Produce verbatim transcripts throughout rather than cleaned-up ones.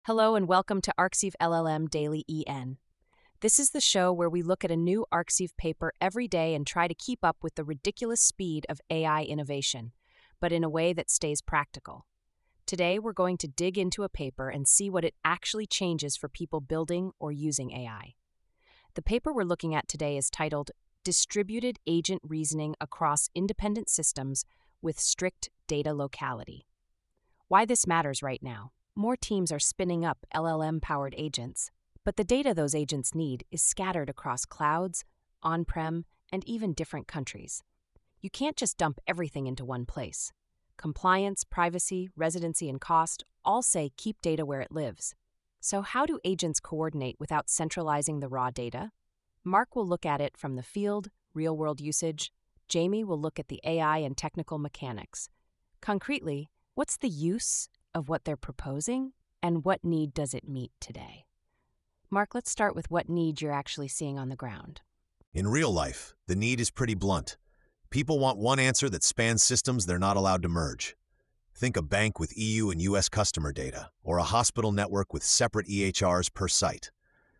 Hello and welcome to ArcSieve L L M Daily E N. This is the show where we look at a new ArcSieve paper every day and try to keep up with the ridiculous speed of A I innovation, but in a way that stays practical. Today, we're going to dig into a paper and see what it actually changes for people building or using A I. The paper we're looking at today is titled Distributed Agent Reasoning Across Independent Systems with Strict Data Locality. Why this matters right now. More teams are spinning up L L M-powered agents, but the data those agents need is scattered across clouds, on-prem, and even different countries. You can't just dump everything into one place. Compliance, privacy, residency, and cost all say keep data where it lives. So how do agents coordinate without centralizing the raw data? Mark will look at it from the field, real-world usage. Jamie will look at the A I and technical mechanics. Concretely, what's the use of what they're proposing, and what need does it meet today? Mark, let's start with what need you're actually seeing on the ground. In real life, the need is pretty blunt. People want one answer that spans systems they're not allowed to merge. Think a bank with E U and U S customer data, or a hospital network with separate E H Rs per site.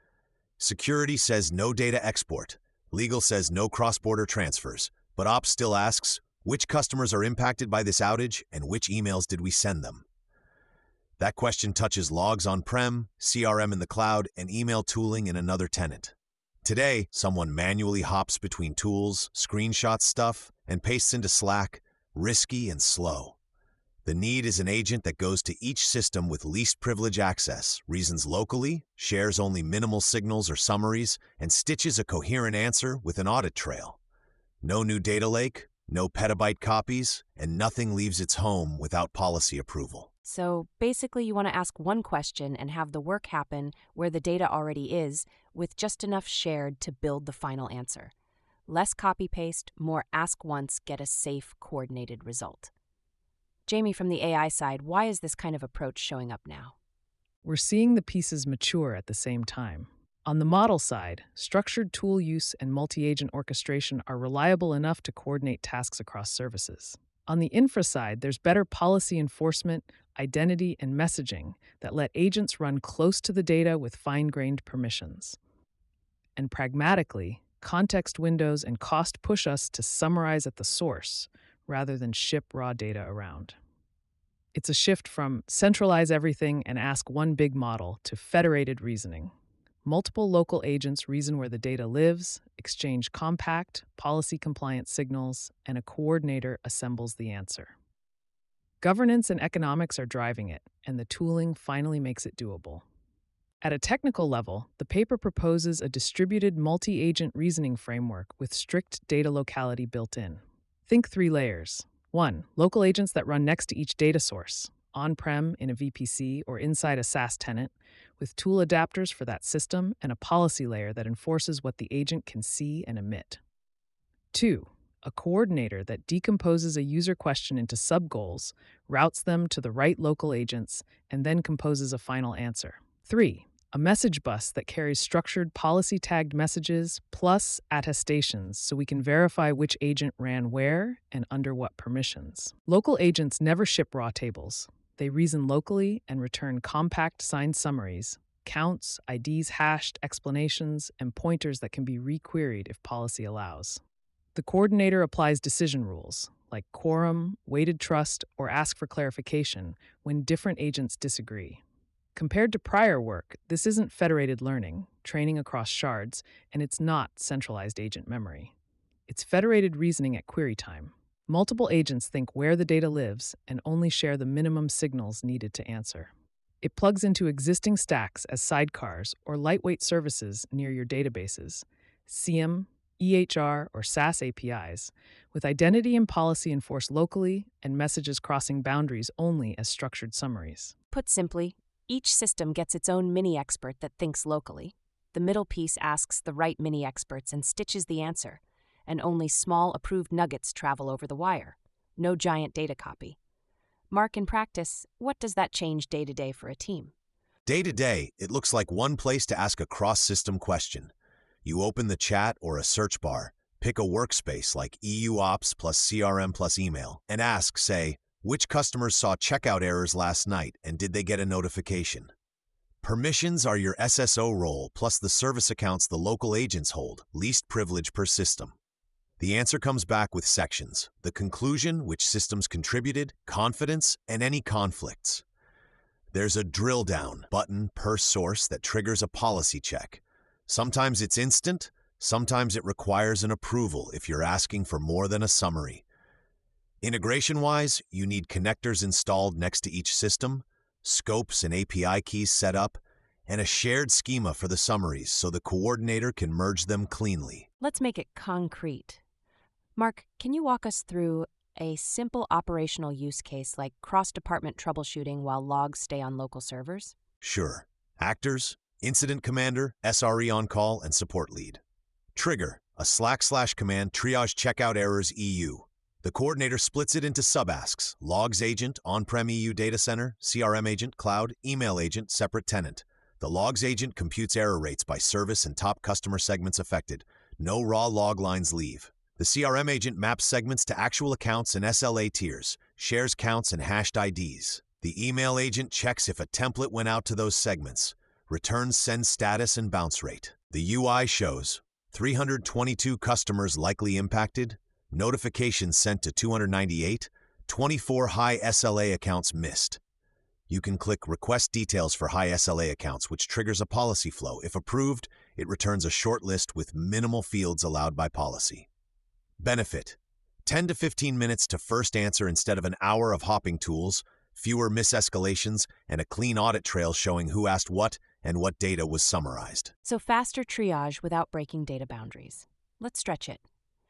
Security says no data export. Legal says no cross-border transfers. But Ops still asks, which customers are impacted by this outage, and which emails did we send them? That question touches logs on-prem, C R M in the cloud, and email tooling in another tenant. Today, someone manually hops between tools, screenshots stuff, and pastes into Slack, risky and slow. The need is an agent that goes to each system with least privilege access, reasons locally, shares only minimal signals or summaries, and stitches a coherent answer with an audit trail. No new data lake, no petabyte copies, and nothing leaves its home without policy approval. So basically, you want to ask one question and have the work happen where the data already is, with just enough shared to build the final answer. Less copy-paste, more ask once, get a safe, coordinated result. Jamie, from the A I side, why is this kind of approach showing up now? We're seeing the pieces mature at the same time. On the model side, structured tool use and multi-agent orchestration are reliable enough to coordinate tasks across services. On the infra side, there's better policy enforcement, identity, and messaging that let agents run close to the data with fine-grained permissions. And pragmatically, context windows and cost push us to summarize at the source rather than ship raw data around. It's a shift from centralize everything and ask one big model to federated reasoning. Multiple local agents reason where the data lives, exchange compact, policy-compliant signals, and a coordinator assembles the answer. Governance and economics are driving it, and the tooling finally makes it doable. At a technical level, the paper proposes a distributed multi-agent reasoning framework with strict data locality built in. Think three layers. One, local agents that run next to each data source, on-prem in a V P C or inside a SaaS tenant, with tool adapters for that system and a policy layer that enforces what the agent can see and emit. Two, a coordinator that decomposes a user question into sub-goals, routes them to the right local agents, and then composes a final answer. Three, a message bus that carries structured policy-tagged messages plus attestations so we can verify which agent ran where and under what permissions. Local agents never ship raw tables. They reason locally and return compact signed summaries, counts, I Ds hashed, explanations, and pointers that can be requeried if policy allows. The coordinator applies decision rules, like quorum, weighted trust, or ask for clarification when different agents disagree. Compared to prior work, this isn't federated learning, training across shards, and it's not centralized agent memory. It's federated reasoning at query time. Multiple agents think where the data lives and only share the minimum signals needed to answer. It plugs into existing stacks as sidecars or lightweight services near your databases, C I E M, E H R, or SaaS A P Is, with identity and policy enforced locally and messages crossing boundaries only as structured summaries. Put simply, each system gets its own mini-expert that thinks locally. The middle piece asks the right mini-experts and stitches the answer, and only small approved nuggets travel over the wire. No giant data copy. Mark, in practice, what does that change day to day for a team? Day to day, it looks like one place to ask a cross-system question. You open the chat or a search bar, pick a workspace like E U Ops plus C R M plus email, and ask, say, which customers saw checkout errors last night and did they get a notification? Permissions are your S S O role plus the service accounts the local agents hold, least privilege per system. The answer comes back with sections, the conclusion, which systems contributed, confidence, and any conflicts. There's a drill down button per source that triggers a policy check. Sometimes it's instant, sometimes it requires an approval if you're asking for more than a summary. Integration-wise, you need connectors installed next to each system, scopes and A P I keys set up, and a shared schema for the summaries so the coordinator can merge them cleanly. Let's make it concrete. Mark, can you walk us through a simple operational use case like cross-department troubleshooting while logs stay on local servers? Sure. Actors, incident commander, S R E on call, and support lead. Trigger, a slash slash command, triage checkout errors E U. The coordinator splits it into sub-asks: logs agent, on-prem E U data center, C R M agent, cloud, email agent, separate tenant. The logs agent computes error rates by service and top customer segments affected. No raw log lines leave. The C R M agent maps segments to actual accounts and S L A tiers, shares counts and hashed I Ds. The email agent checks if a template went out to those segments, returns send status and bounce rate. The U I shows three hundred twenty-two customers likely impacted, notifications sent to two hundred ninety-eight, twenty-four high S L A accounts missed. You can click Request Details for high S L A accounts, which triggers a policy flow. If approved, it returns a short list with minimal fields allowed by policy. Benefit: ten to fifteen minutes to first answer instead of an hour of hopping tools, fewer misescalations, and a clean audit trail showing who asked what and what data was summarized. So faster triage without breaking data boundaries. Let's stretch it.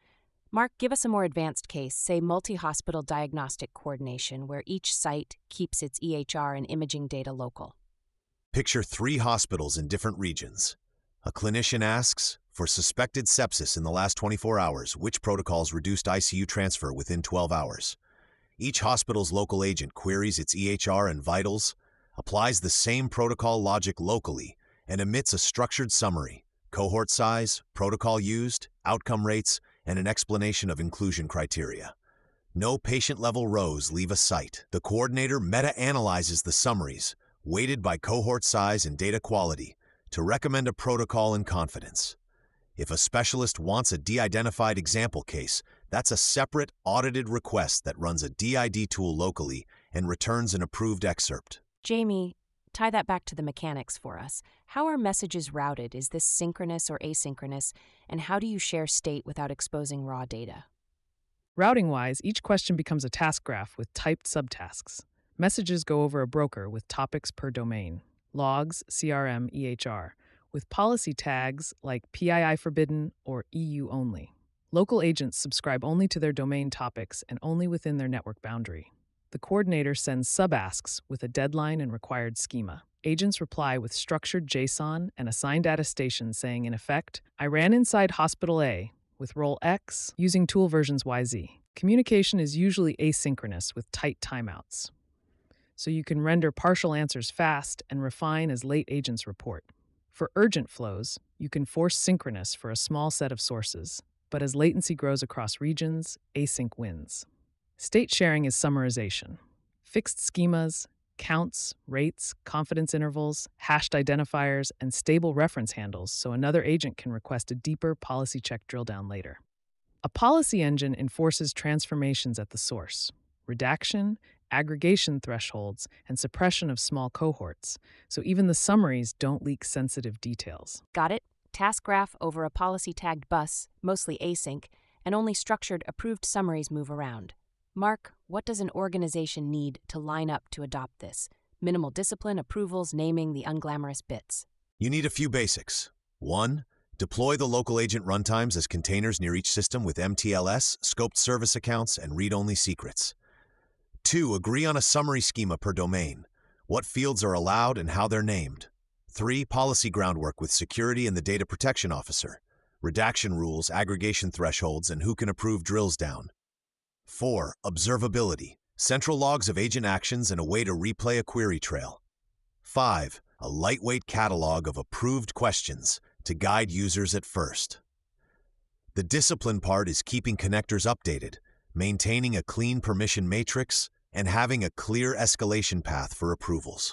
Mark, give us a more advanced case, say multi-hospital diagnostic coordination, where each site keeps its E H R and imaging data local. Picture three hospitals in different regions. A clinician asks, for suspected sepsis in the last twenty-four hours, which protocols reduced I C U transfer within twelve hours? Each hospital's local agent queries its E H R and vitals, applies the same protocol logic locally, and emits a structured summary: cohort size, protocol used, outcome rates, and an explanation of inclusion criteria. No patient-level rows leave a site. The coordinator meta-analyzes the summaries, weighted by cohort size and data quality, to recommend a protocol in confidence. If a specialist wants a de-identified example case, that's a separate, audited request that runs a D I D tool locally and returns an approved excerpt. Jamie, tie that back to the mechanics for us. How are messages routed? Is this synchronous or asynchronous? And how do you share state without exposing raw data? Routing-wise, each question becomes a task graph with typed subtasks. Messages go over a broker with topics per domain: logs, C R M, E H R, with policy tags like P I I forbidden or E U only. Local agents subscribe only to their domain topics and only within their network boundary. The coordinator sends sub-asks with a deadline and required schema. Agents reply with structured JSON and assigned attestation saying, in effect, I ran inside Hospital A with role X using tool versions Y Z. Communication is usually asynchronous with tight timeouts, so you can render partial answers fast and refine as late agents report. For urgent flows, you can force synchronous for a small set of sources, but as latency grows across regions, async wins. State sharing is summarization. Fixed schemas, counts, rates, confidence intervals, hashed identifiers, and stable reference handles so another agent can request a deeper policy check drill down later. A policy engine enforces transformations at the source: redaction, aggregation thresholds, and suppression of small cohorts, so even the summaries don't leak sensitive details. Got it? Task graph over a policy-tagged bus, mostly async, and only structured, approved summaries move around. Mark, what does an organization need to line up to adopt this? Minimal discipline, approvals, naming, the unglamorous bits. You need a few basics. One, deploy the local agent runtimes as containers near each system with M T L S, scoped service accounts, and read-only secrets. Two, agree on a summary schema per domain, what fields are allowed and how they're named. Three, policy groundwork with security and the data protection officer, redaction rules, aggregation thresholds, and who can approve drills down. Four, observability, central logs of agent actions and a way to replay a query trail. Five, a lightweight catalog of approved questions to guide users at first. The discipline part is keeping connectors updated, maintaining a clean permission matrix, and having a clear escalation path for approvals.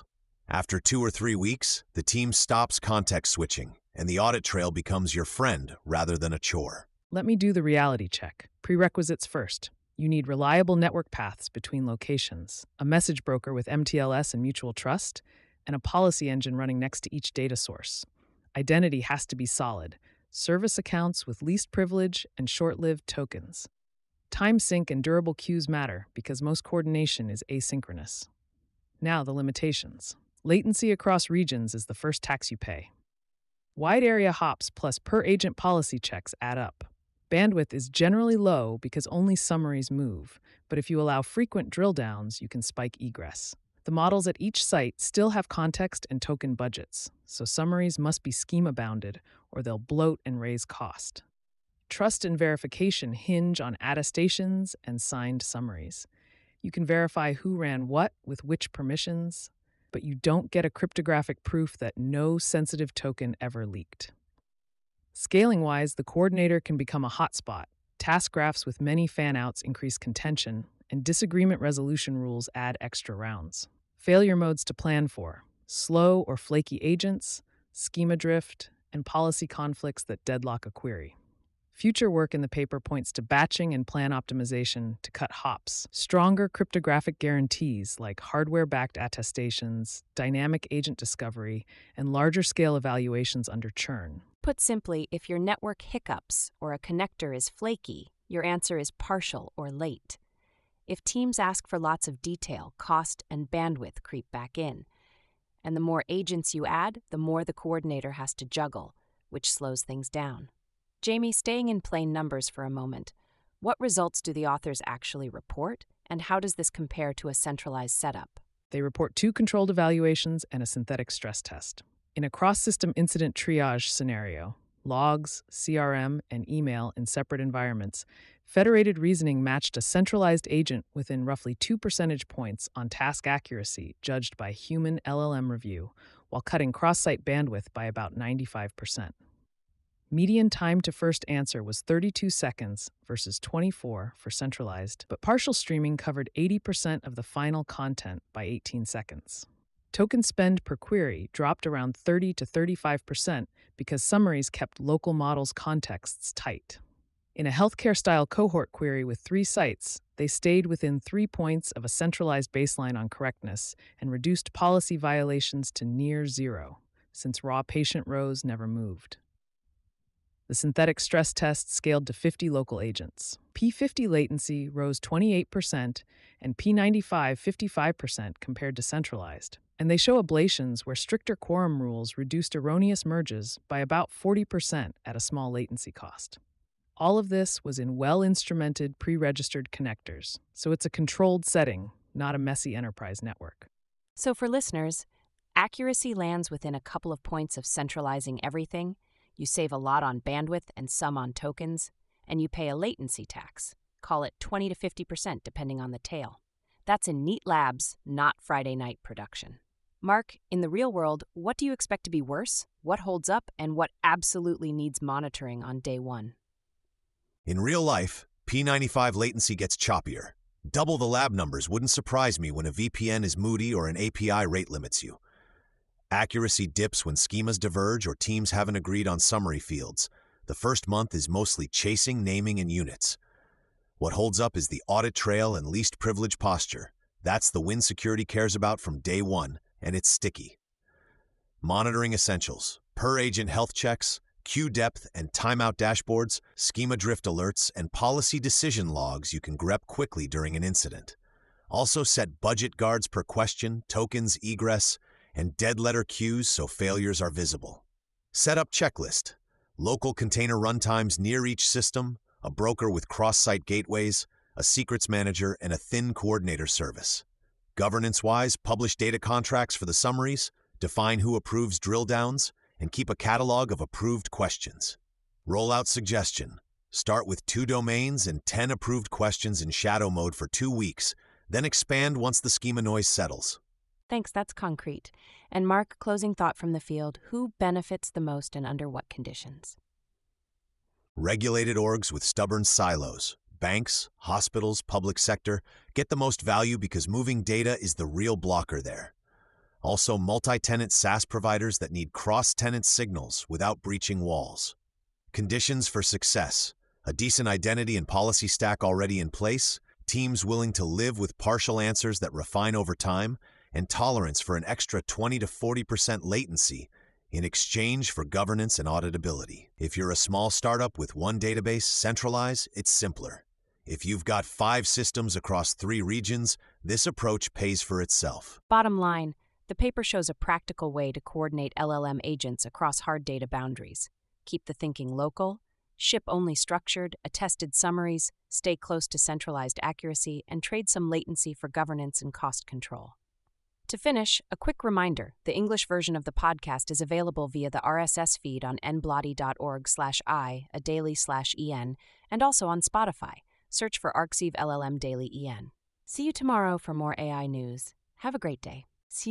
After two or three weeks, the team stops context switching, and the audit trail becomes your friend rather than a chore. Let me do the reality check. Prerequisites first. You need reliable network paths between locations, a message broker with M T L S and mutual trust, and a policy engine running next to each data source. Identity has to be solid. Service accounts with least privilege and short-lived tokens. Time sync and durable queues matter because most coordination is asynchronous. Now the limitations. Latency across regions is the first tax you pay. Wide area hops plus per-agent policy checks add up. Bandwidth is generally low because only summaries move, but if you allow frequent drill downs, you can spike egress. The models at each site still have context and token budgets, so summaries must be schema-bounded or they'll bloat and raise cost. Trust and verification hinge on attestations and signed summaries. You can verify who ran what with which permissions, but you don't get a cryptographic proof that no sensitive token ever leaked. Scaling-wise, the coordinator can become a hotspot. Task graphs with many fanouts increase contention, and disagreement resolution rules add extra rounds. Failure modes to plan for: slow or flaky agents, schema drift, and policy conflicts that deadlock a query. Future work in the paper points to batching and plan optimization to cut hops, stronger cryptographic guarantees like hardware-backed attestations, dynamic agent discovery, and larger-scale evaluations under churn. Put simply, if your network hiccups or a connector is flaky, your answer is partial or late. If teams ask for lots of detail, cost and bandwidth creep back in. And the more agents you add, the more the coordinator has to juggle, which slows things down. Jamie, staying in plain numbers for a moment, what results do the authors actually report, and how does this compare to a centralized setup? They report two controlled evaluations and a synthetic stress test. In a cross-system incident triage scenario, logs, C R M, and email in separate environments, federated reasoning matched a centralized agent within roughly two percentage points on task accuracy judged by human L L M review, while cutting cross-site bandwidth by about ninety-five percent. Median time to first answer was thirty-two seconds versus twenty-four for centralized, but partial streaming covered eighty percent of the final content by eighteen seconds. Token spend per query dropped around thirty to thirty-five percent because summaries kept local models' contexts tight. In a healthcare-style cohort query with three sites, they stayed within three points of a centralized baseline on correctness and reduced policy violations to near zero, since raw patient rows never moved. The synthetic stress test scaled to fifty local agents. P fifty latency rose twenty-eight percent and P ninety-five fifty-five percent compared to centralized. And they show ablations where stricter quorum rules reduced erroneous merges by about forty percent at a small latency cost. All of this was in well-instrumented, pre-registered connectors, so it's a controlled setting, not a messy enterprise network. So for listeners, accuracy lands within a couple of points of centralizing everything. You save a lot on bandwidth and some on tokens, and you pay a latency tax. Call it twenty to fifty percent depending on the tail. That's in neat labs, not Friday night production. Mark, in the real world, what do you expect to be worse? What holds up and what absolutely needs monitoring on day one? In real life, P ninety-five latency gets choppier. Double the lab numbers wouldn't surprise me when a V P N is moody or an A P I rate limits you. Accuracy dips when schemas diverge or teams haven't agreed on summary fields. The first month is mostly chasing, naming, and units. What holds up is the audit trail and least privilege posture. That's the win security cares about from day one, and it's sticky. Monitoring essentials, per-agent health checks, queue depth and timeout dashboards, schema drift alerts, and policy decision logs you can grep quickly during an incident. Also set budget guards per question, tokens, egress, and dead letter queues so failures are visible. Setup checklist, local container runtimes near each system, a broker with cross-site gateways, a secrets manager, and a thin coordinator service. Governance-wise, publish data contracts for the summaries, define who approves drill downs, and keep a catalog of approved questions. Rollout suggestion, start with two domains and ten approved questions in shadow mode for two weeks, then expand once the schema noise settles. Thanks, that's concrete. And Mark, closing thought from the field, who benefits the most and under what conditions? Regulated orgs with stubborn silos. Banks, hospitals, public sector get the most value because moving data is the real blocker there. Also, multi-tenant SaaS providers that need cross-tenant signals without breaching walls. Conditions for success: a decent identity and policy stack already in place, teams willing to live with partial answers that refine over time, and tolerance for an extra twenty to forty percent latency in exchange for governance and auditability. If you're a small startup with one database, Centralize, it's simpler. If you've got five systems across three regions, this approach pays for itself. Bottom line, the paper shows a practical way to coordinate L L M agents across hard data boundaries. Keep the thinking local, ship only structured, attested summaries, stay close to centralized accuracy, and trade some latency for governance and cost control. To finish, a quick reminder, the English version of the podcast is available via the R S S feed on n bloody dot org slash i, a daily slash en, and also on Spotify. Search for Arxiv L L M Daily E N. See you tomorrow for more A I news. Have a great day.